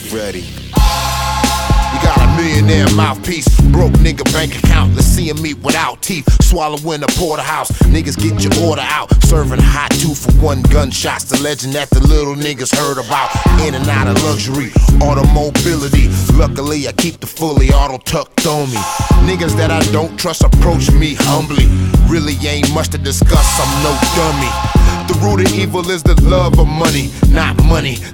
Ready. You got a millionaire mouthpiece, broke nigga bank account. Let's see him eat without teeth, swallowing a porterhouse. Niggas get your order out, serving hot 2-for-1 gunshots. The legend that the little niggas heard about. In and out of luxury, automobility. Luckily I keep the fully auto tucked on me. Niggas that I don't trust approach me humbly. Really ain't much to discuss, I'm no dummy. The root of evil is the love of money, not money.